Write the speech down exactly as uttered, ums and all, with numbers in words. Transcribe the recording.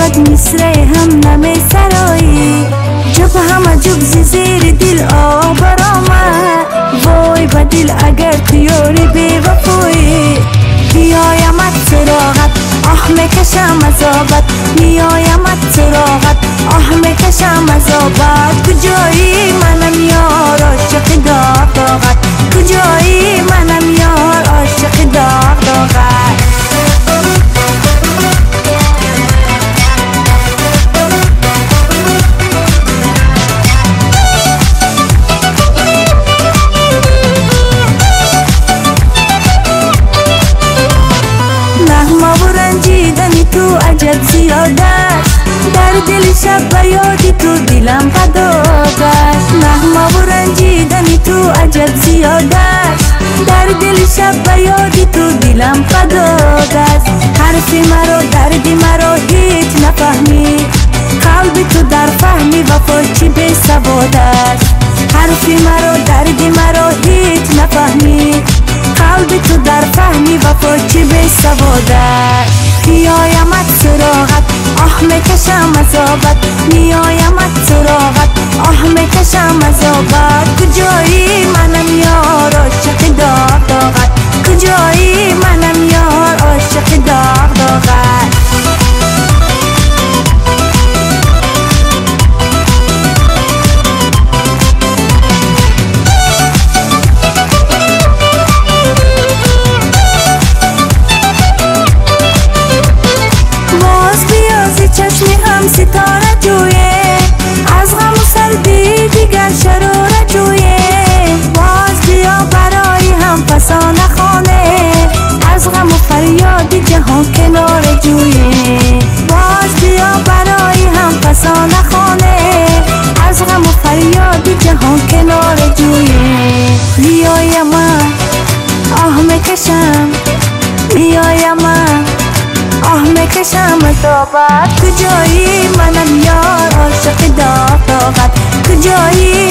فقط مصره هم نمی سرایی جب همه جب زیر دل آبر آمد وای با دل اگر تیاری بی وفایی بیایمت سراغت آه میکشم عذابت میایمت سراغت آه میکشم عذابت کجایی منم یار عاشق داغ داغت کجایی منم یار عاشق داغ داغت تو عجب زیاده در دل شب یادی تو دلم فداک است نغمه و رنجیدنی تو عجب زیاده در دل شب یادی تو دلم فداک است حرف مرا درد مرا هیچ نفهمی قلب تو در فهمی وفا چی بی سواد است حرف مرا درد مرا هیچ نفهمی قلب تو در فهمی وفا چی بی سواد است میایمت سراغت آه میکشم عذابت میایمت سراغت آه میکشم عذابت کجایی منم یار عاشق داغ داغت کجایی منم یار عاشق داغ داغت چشمی هم ستاره جویه از غم و سردی دیگر شراره جویه باز بیا برای هم فسانه خانه از غم و فریاد جهان کنار جویه باز بیا برای هم فسانه خانه از غم و فریاد جهان کنار جویه بیایم من آه میکشم بیایم من آه میکشم عذابت کجایی منم یار عاشق داغ داغت کجایی